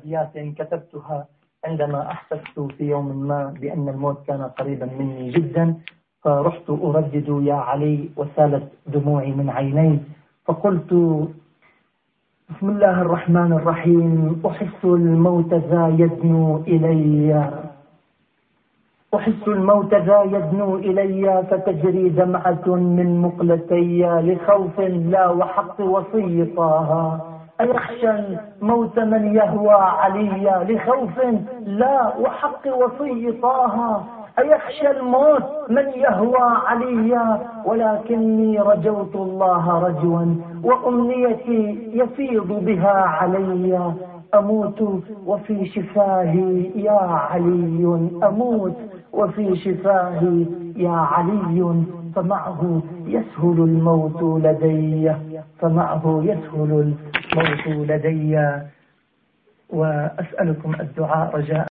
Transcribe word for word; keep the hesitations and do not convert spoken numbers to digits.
أبيات كتبتها عندما أحسست في يوم ما بأن الموت كان قريبا مني جدا، فرحت أردد يا علي وسالت دموعي من عيني، فقلت بسم الله الرحمن الرحيم: أحس الموت ذا يدنو إلي، أحس الموت ذا يدنو إلي، فتجري دمعة من مقلتي لخوف لا وحق وصي طه. أيخشى الموت من يهوى علي لخوف لا وحق وصي طه. أيخشى الموت من يهوى علي ولكني رجوت الله رجوا وأمنيتي يفيض بها علي. أموت وفي شفاهي يا علي، أموت وفي شفاهي يا علي، فمعه يسهل الموت لدي، فمعه يسهل الموت لدي. وأسألكم الدعاء رجاء